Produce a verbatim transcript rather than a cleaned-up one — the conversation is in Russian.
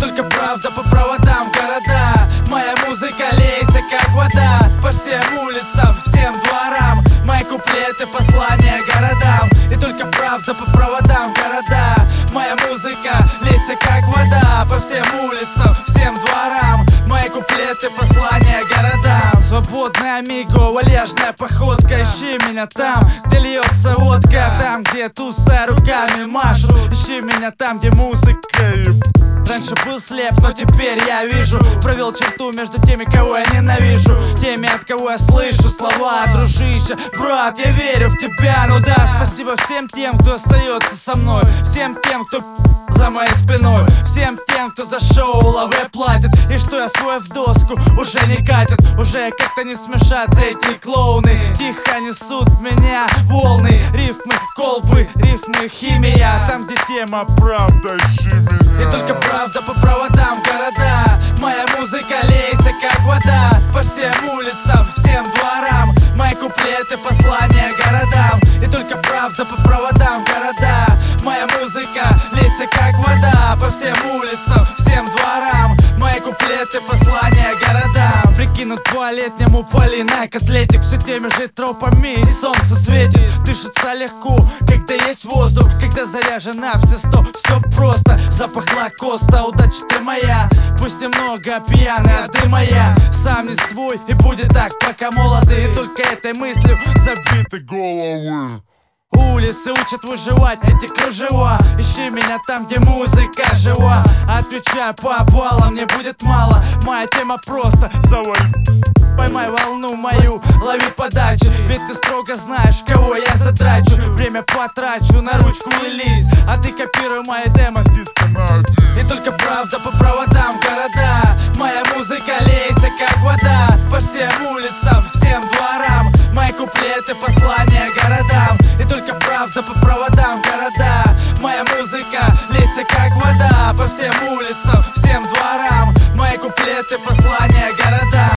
только правда по проводам города. Моя музыка лейся как вода по всем улицам, всем дворам. Мои куплеты послания городам. И только правда по проводам города. Моя музыка лейся как вода по всем улицам, всем дворам. Мои куплеты послания городам. Свободная амиго, вальяжная походка. Ищи меня там, где льется водка, там, где туса руками машут. Ищи меня там, где музыка. Раньше был слеп, но теперь я вижу. Провел черту между теми, кого я ненавижу, теми, от кого я слышу слова. Дружище, брат, я верю в тебя. Ну да, спасибо всем тем, кто остается со мной. Всем тем, кто за моей спиной. Всем тем, кто за шоу лаве платит. И что я свой в доску уже не катят. Уже как-то не смешат эти клоуны. Тихо несут меня волны. Рифмы, колбы, рифмы, химия. Там, где тема правда, ищи меня. И только правда по проводам города. Моя музыка лейся как вода по всем улицам, всем дворам. Мои куплеты послания городам. И только правда по проводам города. Моя музыка лейся как вода по всем улицам, всем дворам. Мои куплеты послания городам. Прикинут по-летнему поли на котлетик. Все теми же тропами и солнце светит. Дышится легко, когда есть воздух, когда заряжена все сто. Все просто, запах лакоста. Удача ты моя, пусть немного пьяная, ты моя. Сам не свой и будет так, пока молоды. И только этой мыслью забиты головы. Улицы учат выживать, эти кружева. Ищи меня там, где музыка жива. Отвечаю по баллам, мне будет мало. Моя тема просто завали. Поймай волну мою, лови подачу. Ведь ты строго знаешь, кого я затрачу. Время потрачу на ручку и лист, а ты копируй мои демо с диска на один. И только правда по проводам города. Моя музыка лейся как вода по всем улицам, всем дворам. Мои куплеты послания городам. И только правда по проводам города. Моя музыка лейся как вода по всем улицам, всем дворам. Мои куплеты послания городам.